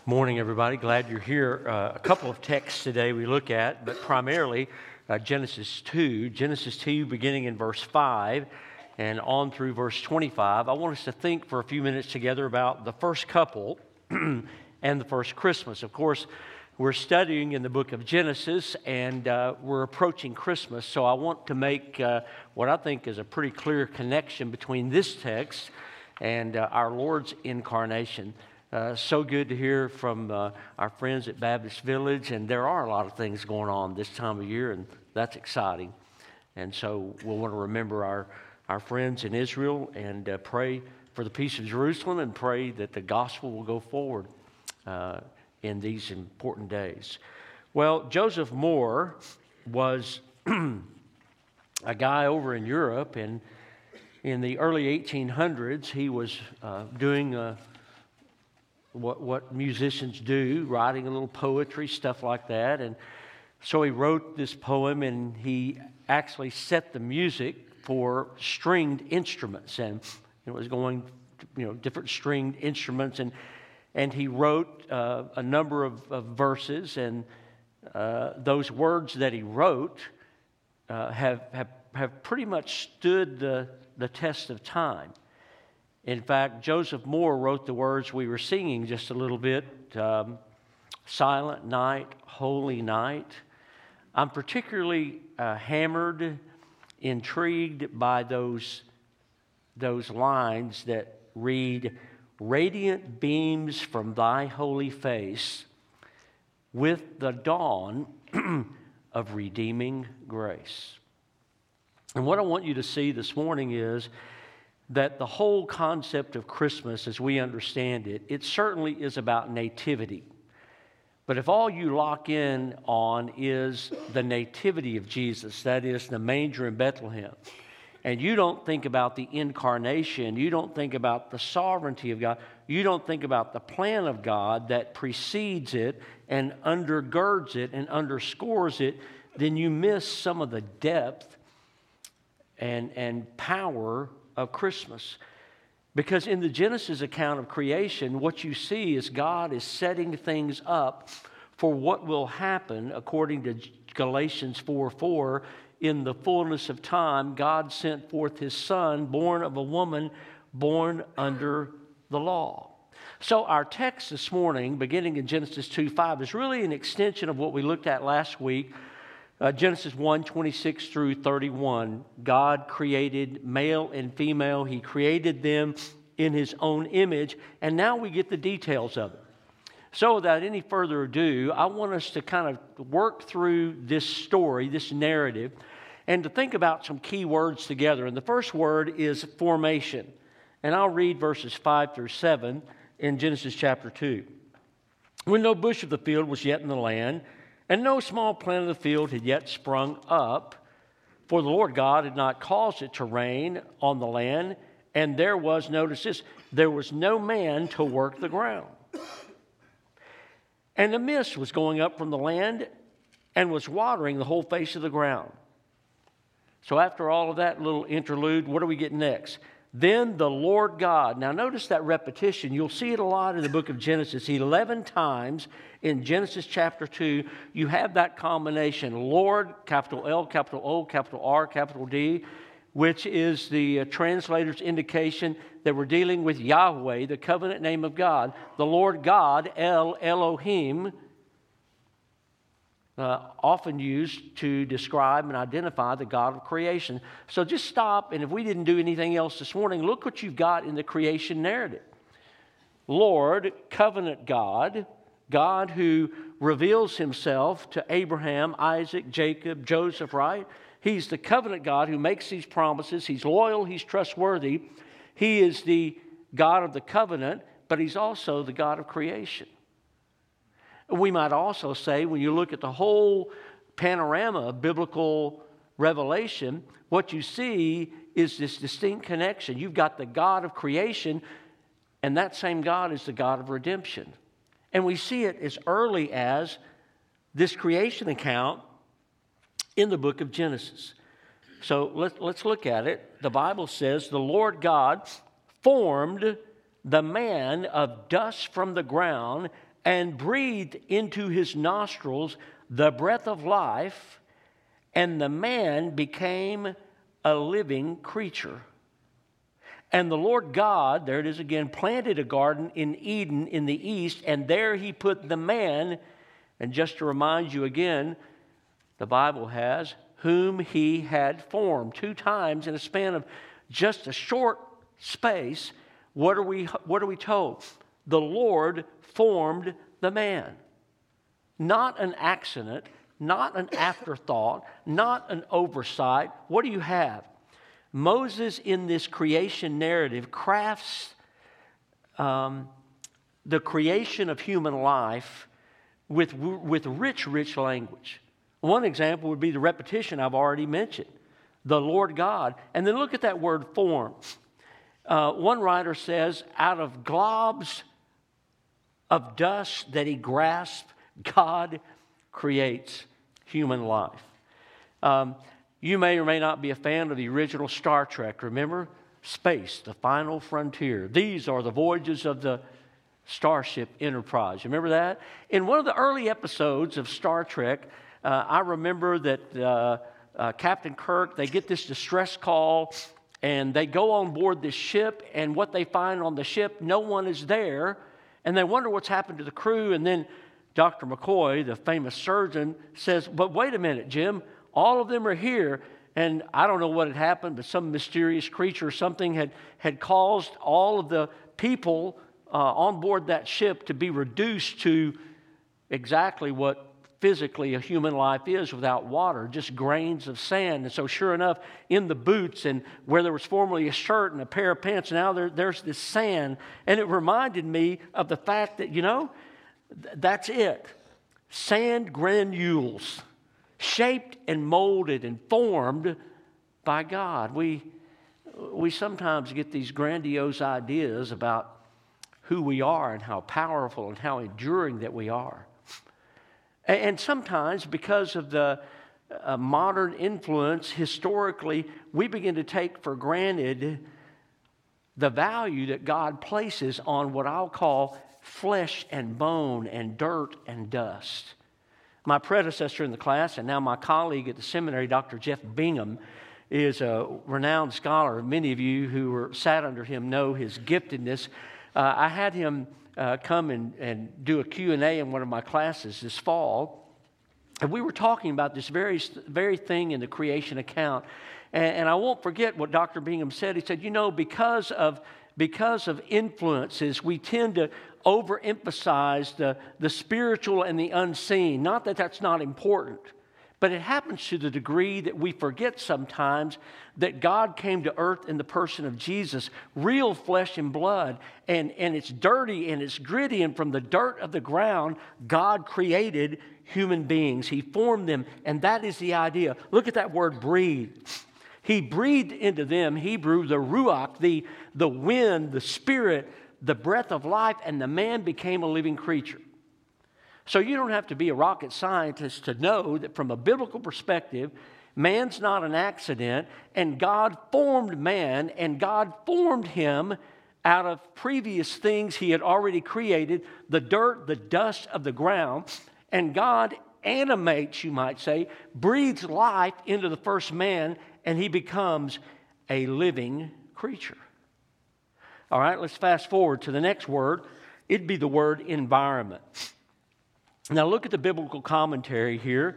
Morning, everybody. Glad you're here. A couple of texts today we look at, but primarily Genesis 2. Genesis 2, beginning in verse 5 and on through verse 25. I want us to think for a few minutes together about the first couple and the first Christmas. Of course, we're studying in the book of Genesis, and we're approaching Christmas, so I want to make what I think is a pretty clear connection between this text and our Lord's incarnation. So good to hear from our friends at Baptist Village, and there are a lot of things going on this time of year, and that's exciting. And so we'll want to remember our friends in Israel and pray for the peace of Jerusalem and pray that the gospel will go forward in these important days. Well, Joseph Moore was a guy over in Europe, and in the early 1800s, he was doing what musicians do, writing a little poetry, stuff like that. And so he wrote this poem, and he actually set the music for stringed instruments, and it was going to, different stringed instruments, and he wrote a number of verses, and those words that he wrote have pretty much stood the test of time. In fact, Joseph Moore wrote the words we were singing just a little bit, Silent Night, Holy Night. I'm particularly hammered, intrigued by those lines that read, Radiant beams from thy holy face with the dawn of redeeming grace. And what I want you to see this morning is that the whole concept of Christmas, as we understand it, it certainly is about nativity. But if all you lock in on is the nativity of Jesus, that is the manger in Bethlehem, and you don't think about the incarnation, you don't think about the sovereignty of God, you don't think about the plan of God that precedes it and undergirds it and underscores it, then you miss some of the depth and power of Christmas. Because in the Genesis account of creation, what you see is God is setting things up for what will happen according to Galatians 4:4. In the fullness of time, God sent forth His Son, born of a woman, born under the law. So our text this morning, beginning in Genesis 2:5, is really an extension of what we looked at last week. Genesis 1:26 through 31, God created male and female. He created them in His own image, and now we get the details of it. So without any further ado, I want us to kind of work through this story, this narrative, and to think about some key words together. And the first word is formation. And I'll read verses 5 through 7 in Genesis chapter 2. When no bush of the field was yet in the land, and no small plant of the field had yet sprung up, for the Lord God had not caused it to rain on the land, and there was, notice this, there was no man to work the ground. And the mist was going up from the land and was watering the whole face of the ground. So after all of that little interlude, what do we get next? Then the Lord God. Now notice that repetition. You'll see it a lot in the book of Genesis. 11 times in Genesis chapter 2, you have that combination. Lord, capital L, capital O, capital R, capital D, which is the translator's indication that we're dealing with Yahweh, the covenant name of God. The Lord God, El, Elohim, often used to describe and identify the God of creation. So just stop, and if we didn't do anything else this morning, look what you've got in the creation narrative. Lord, covenant God, God who reveals Himself to Abraham, Isaac, Jacob, Joseph, right? He's the covenant God who makes these promises. He's loyal, He's trustworthy. He is the God of the covenant, but He's also the God of creation. We might also say, when you look at the whole panorama of biblical revelation, what you see is this distinct connection. You've got the God of creation, and that same God is the God of redemption. And we see it as early as this creation account in the book of Genesis. So let's look at it. The Bible says, the Lord God formed the man of dust from the ground and breathed into his nostrils the breath of life, and the man became a living creature. And the Lord God, there it is again, planted a garden in Eden in the east, and there he put the man, and just to remind you again, the Bible has, whom he had formed. 2 times in a span of just a short space, what are we told? The Lord formed the man. Not an accident, not an afterthought, not an oversight. What do you have? Moses, in this creation narrative, crafts the creation of human life with rich language. One example would be the repetition I've already mentioned, the Lord God. And then look at that word form. One writer says, out of globs of dust that he grasped, God creates human life. You may or may not be a fan of the original Star Trek. Remember? Space, the final frontier. These are the voyages of the Starship Enterprise. Remember that? In one of the early episodes of Star Trek, I remember that Captain Kirk, they get this distress call, and they go on board this ship, and what they find on the ship, no one is there, and they wonder what's happened to the crew, and then Dr. McCoy, the famous surgeon, says, but wait a minute, Jim, all of them are here, and I don't know what had happened, but some mysterious creature or something had caused all of the people on board that ship to be reduced to exactly what physically a human life is without water, just grains of sand. And so sure enough, in the boots and where there was formerly a shirt and a pair of pants, now there's this sand. And it reminded me of the fact that, that's it. Sand granules, shaped and molded and formed by God. We sometimes get these grandiose ideas about who we are and how powerful and how enduring that we are. And sometimes, because of the modern influence, historically, we begin to take for granted the value that God places on what I'll call flesh and bone and dirt and dust. My predecessor in the class, and now my colleague at the seminary, Dr. Jeff Bingham, is a renowned scholar. Many of you who sat under him know his giftedness. I had him come and do a Q&A in one of my classes this fall. And we were talking about this very thing in the creation account. And I won't forget what Dr. Bingham said. He said, because of influences, we tend to overemphasize the spiritual and the unseen. Not that that's not important, but it happens to the degree that we forget sometimes that God came to earth in the person of Jesus, real flesh and blood, and it's dirty and it's gritty, and from the dirt of the ground, God created human beings. He formed them, and that is the idea. Look at that word breathe. He breathed into them, Hebrew, the ruach, the wind, the spirit, the breath of life, and the man became a living creature. So you don't have to be a rocket scientist to know that from a biblical perspective, man's not an accident, and God formed man, and God formed him out of previous things he had already created, the dirt, the dust of the ground, and God animates, you might say, breathes life into the first man, and he becomes a living creature. All right, let's fast forward to the next word. It'd be the word environment. Now look at the biblical commentary here.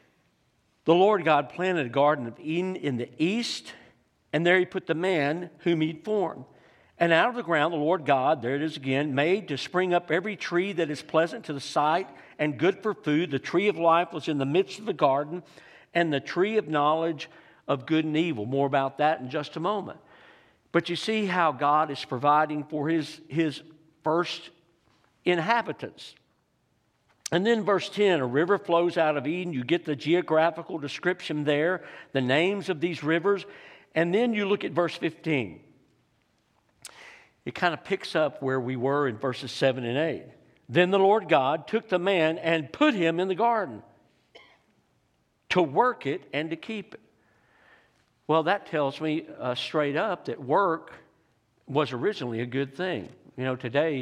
The Lord God planted a garden of Eden in the east, and there he put the man whom he'd formed. And out of the ground the Lord God, there it is again, made to spring up every tree that is pleasant to the sight and good for food. The tree of life was in the midst of the garden, and the tree of knowledge of good and evil. More about that in just a moment. But you see how God is providing for his first inhabitants. And then verse 10, a river flows out of Eden. You get the geographical description there, the names of these rivers. And then you look at verse 15. It kind of picks up where we were in verses 7 and 8. Then the Lord God took the man and put him in the garden to work it and to keep it. Well, that tells me straight up that work was originally a good thing. Today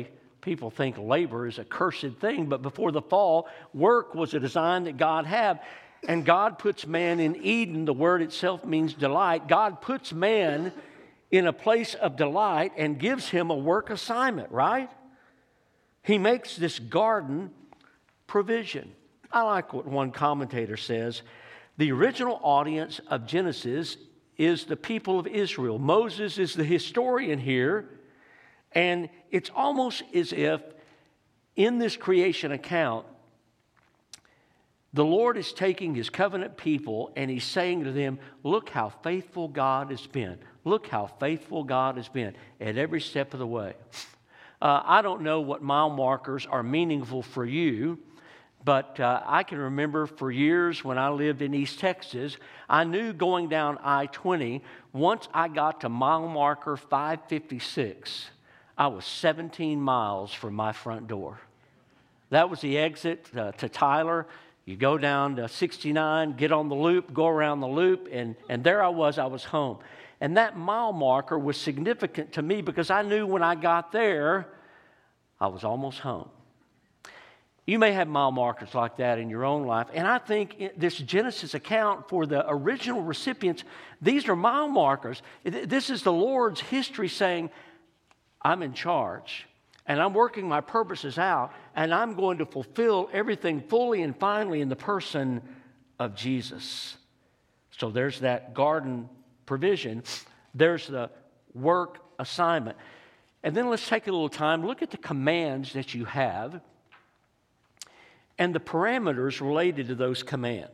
people think labor is a cursed thing, but before the fall, work was a design that God had. And God puts man in Eden. The word itself means delight. God puts man in a place of delight and gives him a work assignment, right? He makes this garden provision. I like what one commentator says. The original audience of Genesis is the people of Israel. Moses is the historian here, and it's almost as if in this creation account, the Lord is taking his covenant people and he's saying to them, look how faithful God has been. Look how faithful God has been at every step of the way. I don't know what mile markers are meaningful for you, but I can remember for years when I lived in East Texas, I knew going down I-20, once I got to mile marker 556, I was 17 miles from my front door. That was the exit to Tyler. You go down to 69, get on the loop, go around the loop, and there I was home. And that mile marker was significant to me because I knew when I got there, I was almost home. You may have mile markers like that in your own life. And I think this Genesis account for the original recipients, these are mile markers. This is the Lord's history saying, I'm in charge. And I'm working my purposes out, and I'm going to fulfill everything fully and finally in the person of Jesus. So there's that garden provision. There's the work assignment. And then let's take a little time, look at the commands that you have and the parameters related to those commands.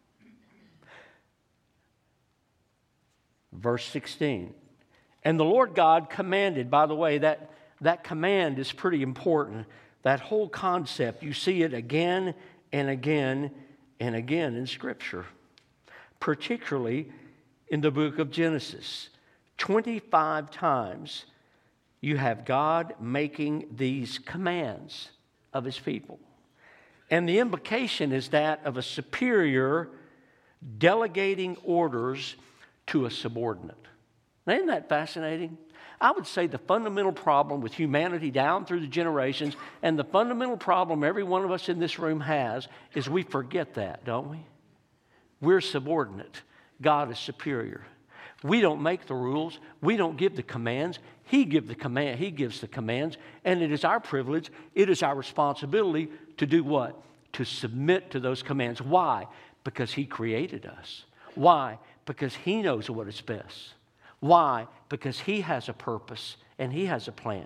Verse 16. And the Lord God commanded, by the way, that command is pretty important. That whole concept, you see it again and again and again in Scripture, particularly in the book of Genesis. 25 times you have God making these commands of his people. And the implication is that of a superior delegating orders to a subordinate. Now, isn't that fascinating? I would say the fundamental problem with humanity down through the generations, and the fundamental problem every one of us in this room has, is we forget that, don't we? We're subordinate. God is superior. We don't make the rules. We don't give the commands. He gives the commands, and it is our privilege, it is our responsibility to do what? To submit to those commands. Why? Because he created us. Why? Because he knows what is best. Why? Because he has a purpose and he has a plan.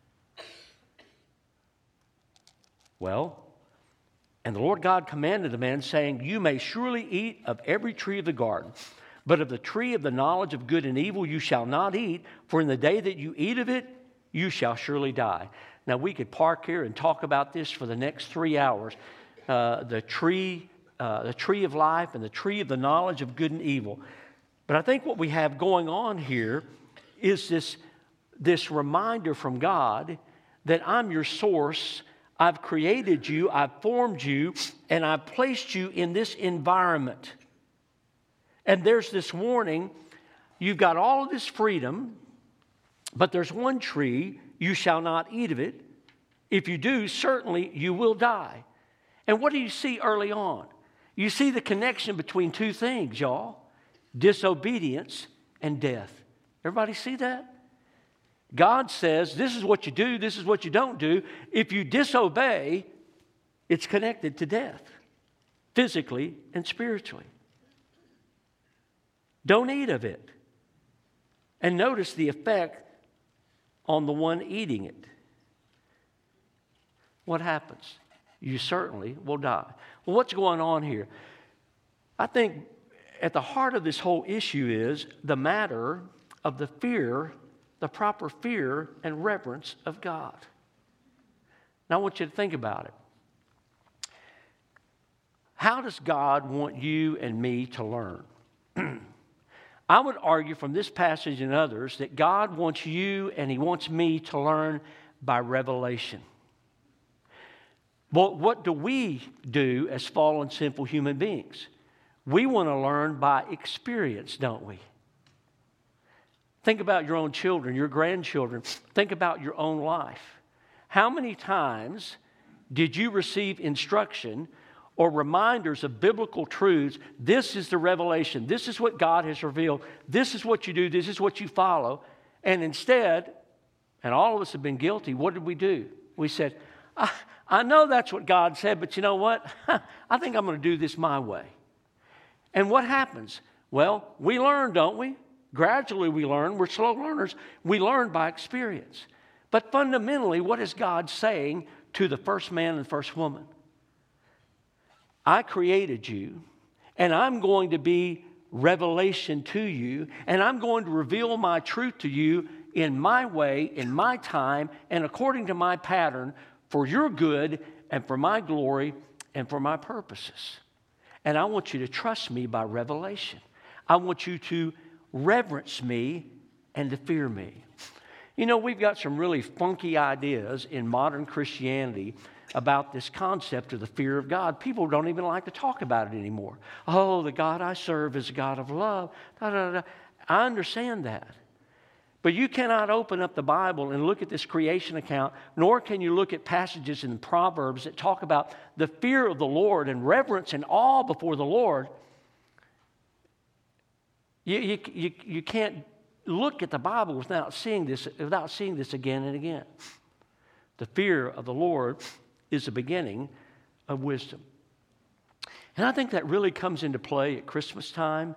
Well, and the Lord God commanded the man, saying, you may surely eat of every tree of the garden, but of the tree of the knowledge of good and evil you shall not eat, for in the day that you eat of it, you shall surely die. Now, we could park here and talk about this for the next 3 hours. The tree of life and the tree of the knowledge of good and evil. But I think what we have going on here is this reminder from God that I'm your source, I've created you, I've formed you, and I've placed you in this environment. And there's this warning, you've got all of this freedom, but there's one tree, you shall not eat of it. If you do, certainly you will die. And what do you see early on? You see the connection between two things, y'all. Disobedience and death. Everybody see that? God says, this is what you do, this is what you don't do. If you disobey, it's connected to death, physically and spiritually. Don't eat of it. And notice the effect on the one eating it. What happens? You certainly will die. Well, what's going on here? I think at the heart of this whole issue is the matter of the fear, the proper fear and reverence of God. Now, I want you to think about it. How does God want you and me to learn? I would argue from this passage and others that God wants you and he wants me to learn by revelation. But what do we do as fallen, sinful human beings? We want to learn by experience, don't we? Think about your own children, your grandchildren. Think about your own life. How many times did you receive instruction or reminders of biblical truths? This is the revelation. This is what God has revealed. This is what you do. This is what you follow. And instead, and all of us have been guilty, what did we do? We said, I know that's what God said, but you know what? I think I'm going to do this my way. And what happens? Well, we learn, don't we? Gradually we learn. We're slow learners. We learn by experience. But fundamentally, what is God saying to the first man and first woman? I created you, and I'm going to be revelation to you, and I'm going to reveal my truth to you in my way, in my time, and according to my pattern for your good and for my glory and for my purposes. And I want you to trust me by revelation. I want you to reverence me and to fear me. You know, we've got some really funky ideas in modern Christianity about this concept of the fear of God. People don't even like to talk about it anymore. Oh, the God I serve is a God of love. Da, da, da. I understand that. But you cannot open up the Bible and look at this creation account, nor can you look at passages in Proverbs that talk about the fear of the Lord and reverence and awe before the Lord. You can't look at the Bible without seeing this again and again. The fear of the Lord is the beginning of wisdom. And I think that really comes into play at Christmas time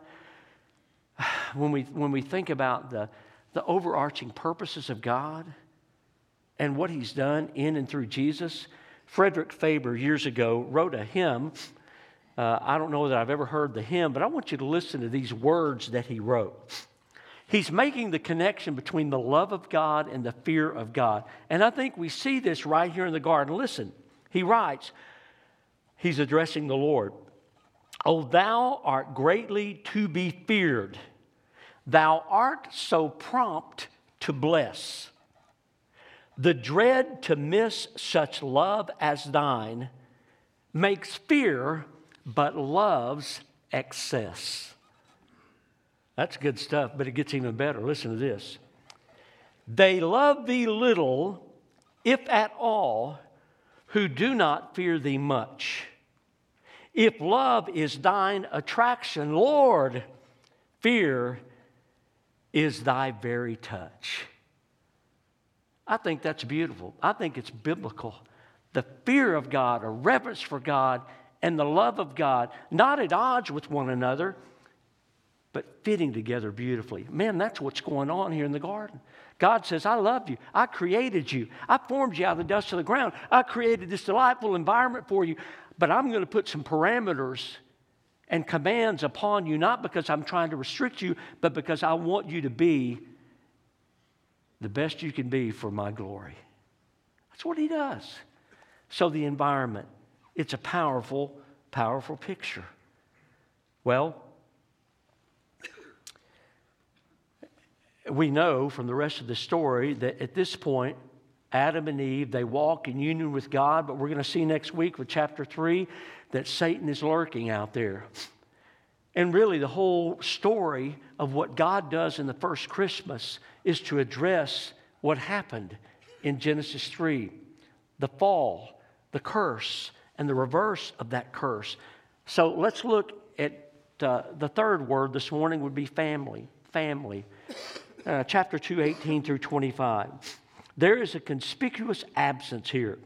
when we think about the overarching purposes of God and what He's done in and through Jesus. Frederick Faber years ago wrote a hymn. I don't know that I've ever heard the hymn, but I want you to listen to these words that he wrote. He's making the connection between the love of God and the fear of God. And I think we see this right here in the garden. Listen, he writes, he's addressing the Lord. "O thou art greatly to be feared. Thou art so prompt to bless. The dread to miss such love as thine makes fear but love's excess." That's good stuff, but it gets even better. Listen to this. "They love thee little, if at all, who do not fear thee much. If love is thine attraction, Lord, fear is thy very touch." I think that's beautiful. I think it's biblical. The fear of God, a reverence for God, and the love of God, not at odds with one another, but fitting together beautifully. Man, that's what's going on here in the garden. God says, I love you. I created you. I formed you out of the dust of the ground. I created this delightful environment for you, but I'm going to put some parameters and commands upon you, not because I'm trying to restrict you, but because I want you to be the best you can be for my glory. That's what He does. So the environment, it's a powerful, powerful picture. Well, we know from the rest of the story that at this point, Adam and Eve, they walk in union with God, but we're going to see next week with chapter 3 that Satan is lurking out there. And really the whole story of what God does in the first Christmas is to address what happened in Genesis 3. The fall, the curse, and the reverse of that curse. So let's look at the third word this morning would be family. Family. Chapter 2, 18 through 25. There is a conspicuous absence here.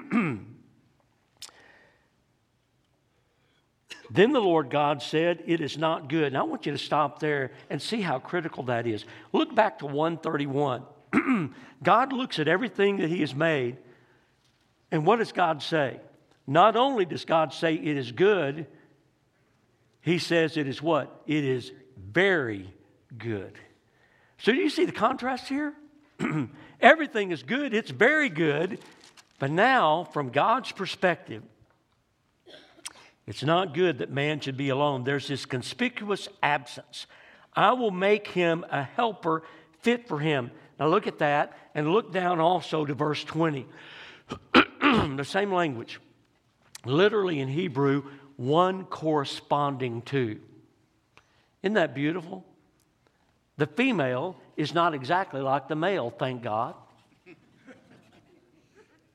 Then the Lord God said, "It is not good." And I want you to stop there and see how critical that is. Look back to 131. God looks at everything that He has made, and what does God say? Not only does God say it is good, He says it is what? It is very good. So do you see the contrast here? Everything is good. It's very good. But now, from God's perspective, it's not good that man should be alone. There's this conspicuous absence. I will make him a helper fit for him. Now look at that and look down also to verse 20. The same language. Literally in Hebrew, one corresponding to. Isn't that beautiful? The female is not exactly like the male, thank God.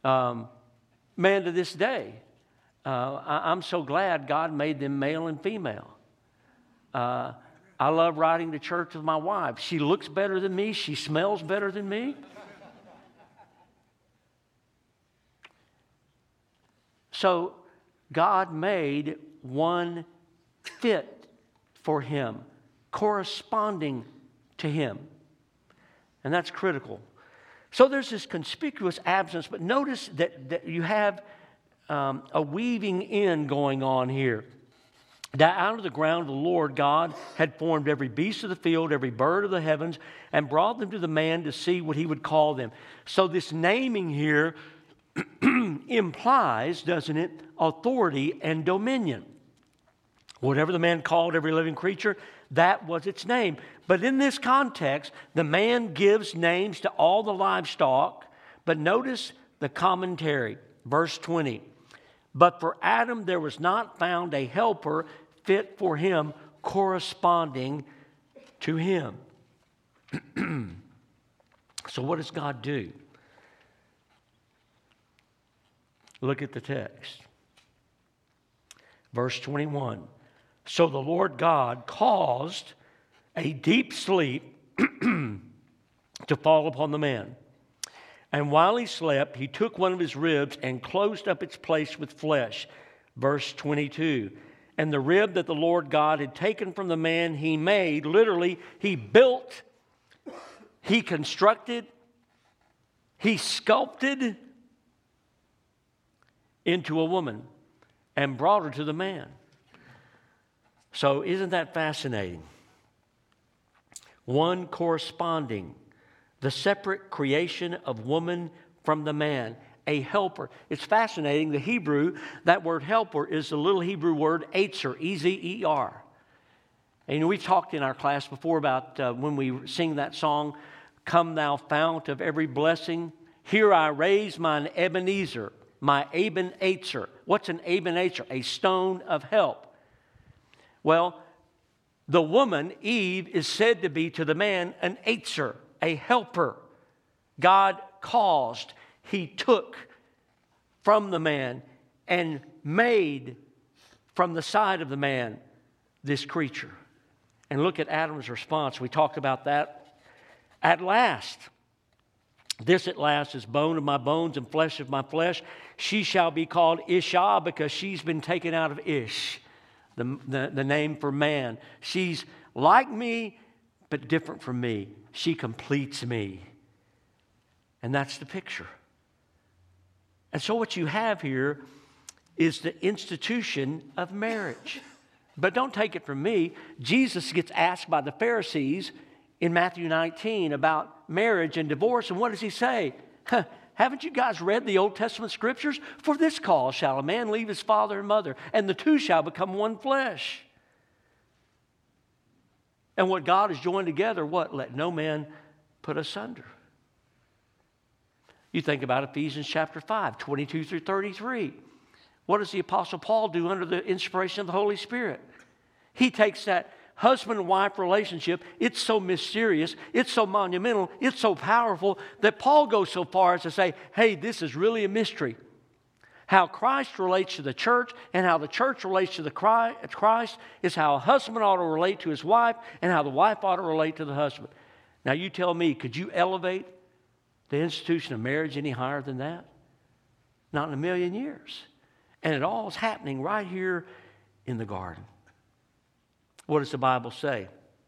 Man, to this day, I'm so glad God made them male and female. I love riding to church with my wife. She looks better than me. She smells better than me. So God made one fit for him, corresponding to him. And that's critical. So there's this conspicuous absence, but notice that you have a weaving in going on here. That out of the ground the Lord God had formed every beast of the field, every bird of the heavens, and brought them to the man to see what he would call them. So this naming here implies, doesn't it, authority and dominion. Whatever the man called every living creature, that was its name. But in this context, the man gives names to all the livestock. But notice the commentary, verse 20. But for Adam there was not found a helper fit for him, corresponding to him. So what does God do? Look at the text. Verse 21. So the Lord God caused a deep sleep to fall upon the man. And while he slept, he took one of his ribs and closed up its place with flesh. Verse 22. And the rib that the Lord God had taken from the man, he made, literally, he built, he constructed, he sculpted into a woman and brought her to the man. So isn't that fascinating? One corresponding, the separate creation of woman from the man, a helper. It's fascinating. The Hebrew, that word helper is the little Hebrew word Etzer, E-Z-E-R. And we've talked in our class before about when we sing that song, Come Thou Fount of Every Blessing, Here I Raise Mine Ebenezer, my Eben-Etzer. What's an Eben-Etzer? A stone of help. Well, the woman, Eve, is said to be to the man an Etzer, a helper. God caused, he took from the man and made from the side of the man this creature. And look at Adam's response. We talked about that. At last, this at last is bone of my bones and flesh of my flesh. She shall be called Ishah because she's been taken out of Ish, the name for man. She's like me, but different from me. She completes me. And that's the picture. And so what you have here is the institution of marriage. But don't take it from me. Jesus gets asked by the Pharisees in Matthew 19 about marriage and divorce. And what does he say? Haven't you guys read the Old Testament scriptures? For this cause shall a man leave his father and mother, and the two shall become one flesh. And what God has joined together, what? Let no man put asunder. You think about Ephesians chapter 5, 22 through 33. What does the Apostle Paul do under the inspiration of the Holy Spirit? He takes that husband and wife relationship. It's so mysterious, it's so monumental, it's so powerful that Paul goes so far as to say, hey, this is really a mystery. How Christ relates to the church and how the church relates to the Christ is how a husband ought to relate to his wife and how the wife ought to relate to the husband. Now you tell me, could you elevate the institution of marriage any higher than that? Not in a million years. And it all is happening right here in the garden. What does the Bible say?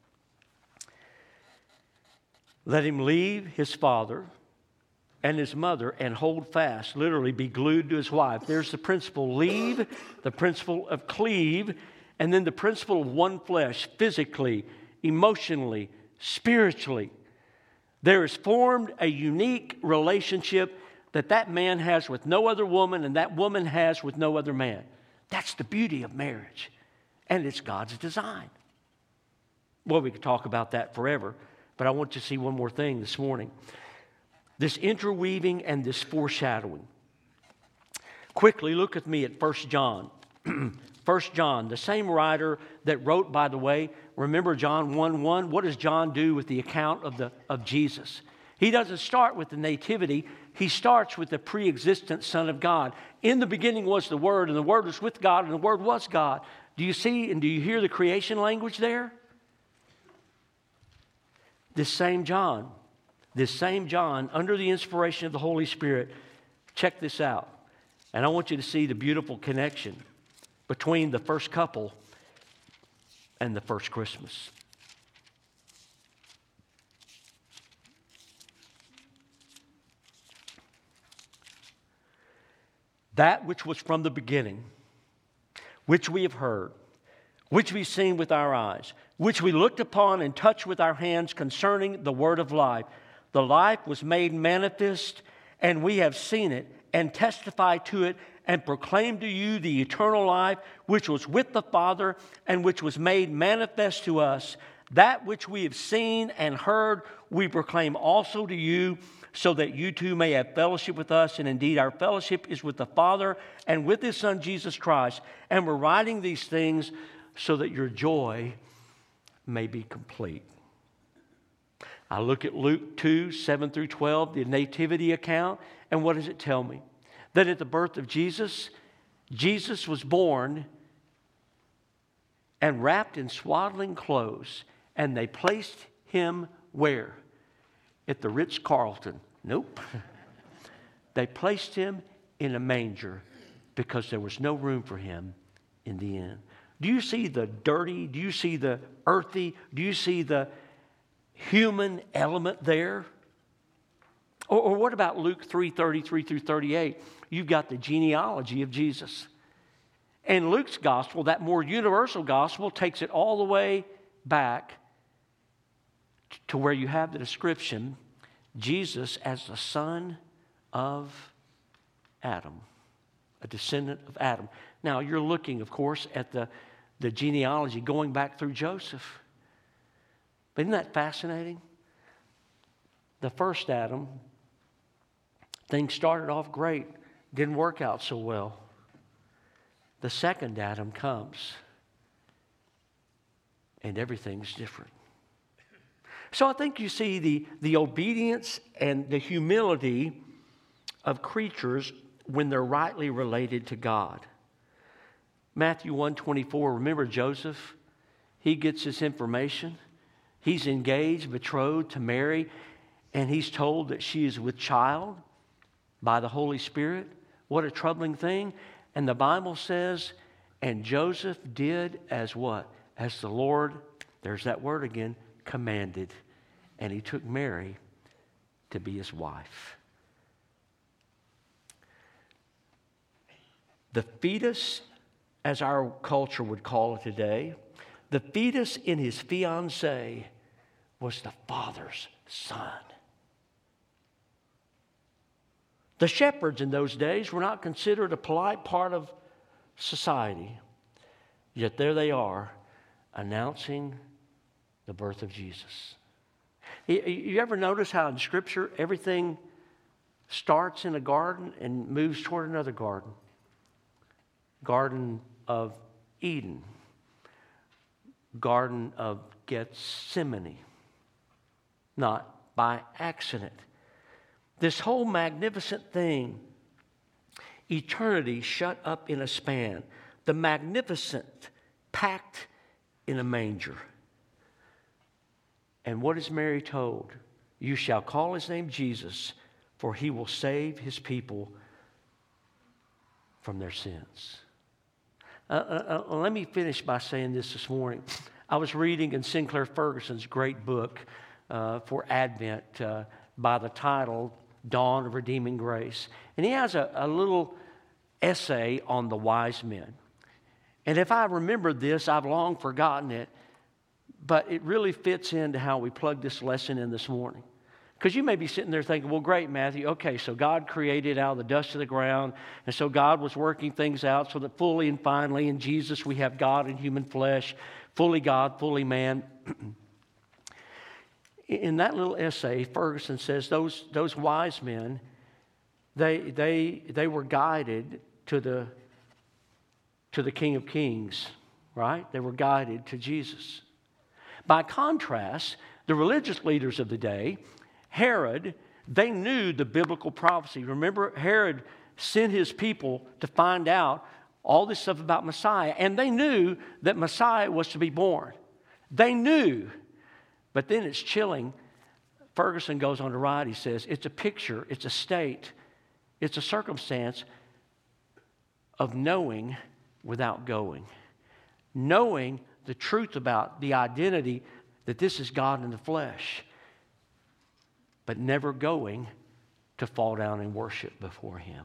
Let him leave his father and his mother and hold fast, literally be glued to his wife. There's the principle leave, the principle of cleave, and then the principle of one flesh, physically, emotionally, spiritually. There is formed a unique relationship that man has with no other woman and that woman has with no other man. That's the beauty of marriage. And it's God's design. Well, we could talk about that forever, but I want you to see one more thing this morning. This interweaving and this foreshadowing. Quickly look with me at 1 John. 1 John, the same writer that wrote, by the way, remember John 1:1? What does John do with the account of Jesus? He doesn't start with the nativity. He starts with the pre-existent Son of God. In the beginning was the Word, and the Word was with God, and the Word was God. Do you see and do you hear the creation language there? This same John, under the inspiration of the Holy Spirit, check this out. And I want you to see the beautiful connection between the first couple and the first Christmas. That which was from the beginning, which we have heard, which we've seen with our eyes, which we looked upon and touched with our hands concerning the word of life. The life was made manifest, and we have seen it, and testify to it, and proclaim to you the eternal life, which was with the Father, and which was made manifest to us. That which we have seen and heard, we proclaim also to you, so that you too may have fellowship with us. And indeed, our fellowship is with the Father and with His Son, Jesus Christ. And we're writing these things so that your joy may be complete. I look at Luke 2, 7 through 12, the nativity account, and what does it tell me? That at the birth of Jesus, Jesus was born and wrapped in swaddling clothes, and they placed Him where? At the Ritz-Carlton. Nope. They placed Him in a manger because there was no room for Him in the inn. Do you see the dirty? Do you see the earthy? Do you see the human element there? Or what about Luke 3:33 through 38? You've got the genealogy of Jesus. And Luke's gospel, that more universal gospel, takes it all the way back to where you have the description, Jesus as the son of Adam, a descendant of Adam. Now, you're looking, of course, at the genealogy going back through Joseph. But isn't that fascinating? The first Adam, things started off great, didn't work out so well. The second Adam comes, and everything's different. So I think you see the obedience and the humility of creatures when they're rightly related to God. Matthew 1:24, remember Joseph? He gets this information. He's engaged, betrothed to Mary, and he's told that she is with child by the Holy Spirit. What a troubling thing. And the Bible says, and Joseph did as what? As the Lord, there's that word again, commanded. And he took Mary to be his wife. The fetus, as our culture would call it today, the fetus in his fiancée was the Father's son. The shepherds in those days were not considered a polite part of society. Yet there they are, announcing the birth of Jesus. You ever notice how in Scripture everything starts in a garden and moves toward another garden? Garden of Eden. Garden of Gethsemane. Not by accident. This whole magnificent thing, eternity shut up in a span. The magnificent packed in a manger. And what is Mary told? You shall call his name Jesus, for he will save his people from their sins. Let me finish by saying this morning. I was reading in Sinclair Ferguson's great book for Advent by the title Dawn of Redeeming Grace. And he has a little essay on the wise men. And if I remembered this, I've long forgotten it. But it really fits into how we plug this lesson in this morning. Because you may be sitting there thinking, well, great, Matthew. Okay, so God created out of the dust of the ground. And so God was working things out so that fully and finally in Jesus we have God in human flesh. Fully God, fully man. In that little essay, Ferguson says those wise men, they were guided to the King of Kings, right? They were guided to Jesus. By contrast, the religious leaders of the day Herod, they knew the biblical prophecy. Remember, Herod sent his people to find out all this stuff about Messiah, and they knew that Messiah was to be born. They knew. But then it's chilling. Ferguson goes on to write, he says, it's a picture, it's a state, it's a circumstance of knowing without going. Knowing the truth about the identity that this is God in the flesh, but never going to fall down and worship before Him.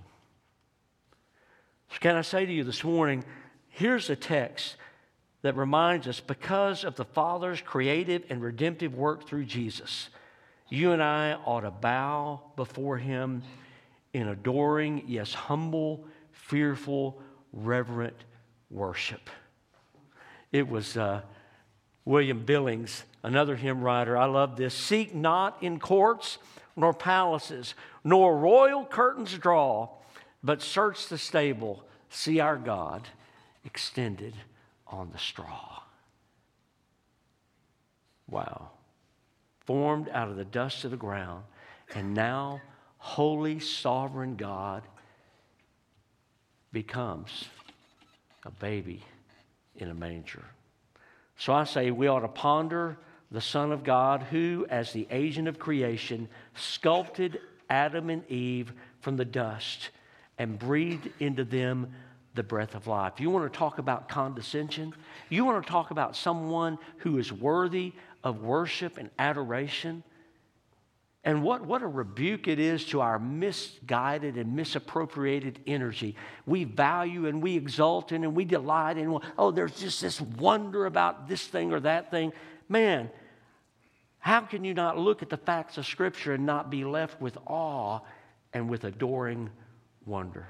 So can I say to you this morning, here's a text that reminds us, because of the Father's creative and redemptive work through Jesus, you and I ought to bow before Him in adoring, yes, humble, fearful, reverent worship. It was William Billings, another hymn writer. I love this. Seek not in courts nor palaces, nor royal curtains draw, but search the stable, see our God extended on the straw. Wow. Formed out of the dust of the ground, and now holy, sovereign God becomes a baby in a manger. So I say we ought to ponder the Son of God who, as the agent of creation, sculpted Adam and Eve from the dust and breathed into them the breath of life. You want to talk about condescension? You want to talk about someone who is worthy of worship and adoration? And what a rebuke it is to our misguided and misappropriated energy. We value and we exalt in and we delight in, oh, there's just this wonder about this thing or that thing. Man, how can you not look at the facts of Scripture and not be left with awe and with adoring wonder?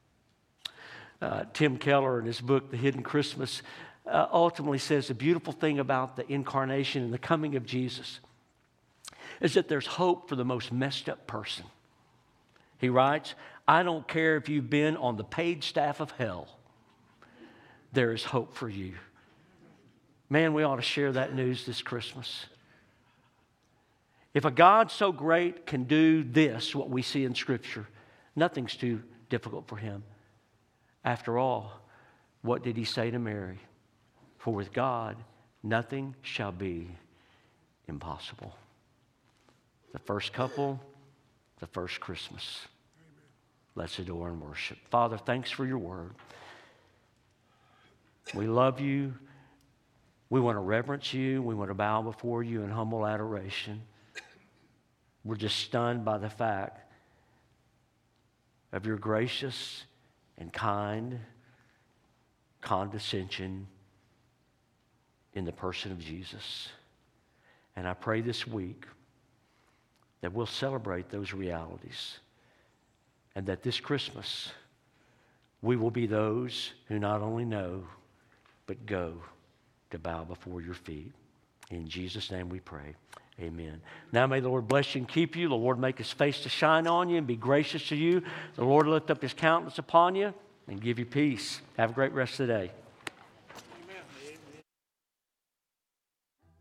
Tim Keller, in his book, The Hidden Christmas, ultimately says the beautiful thing about the incarnation and the coming of Jesus is that there's hope for the most messed up person. He writes, I don't care if you've been on the paid staff of hell, there is hope for you. Man, we ought to share that news this Christmas. If a God so great can do this, what we see in Scripture, nothing's too difficult for Him. After all, what did He say to Mary? For with God, nothing shall be impossible. The first couple, the first Christmas. Let's adore and worship. Father, thanks for your word. We love you. We want to reverence you. We want to bow before you in humble adoration. We're just stunned by the fact of your gracious and kind condescension in the person of Jesus. And I pray this week that we'll celebrate those realities, and that this Christmas we will be those who not only know, but go to bow before your feet. In Jesus' name we pray. Amen. Now may the Lord bless you and keep you. The Lord make His face to shine on you and be gracious to you. The Lord lift up His countenance upon you and give you peace. Have a great rest of the day.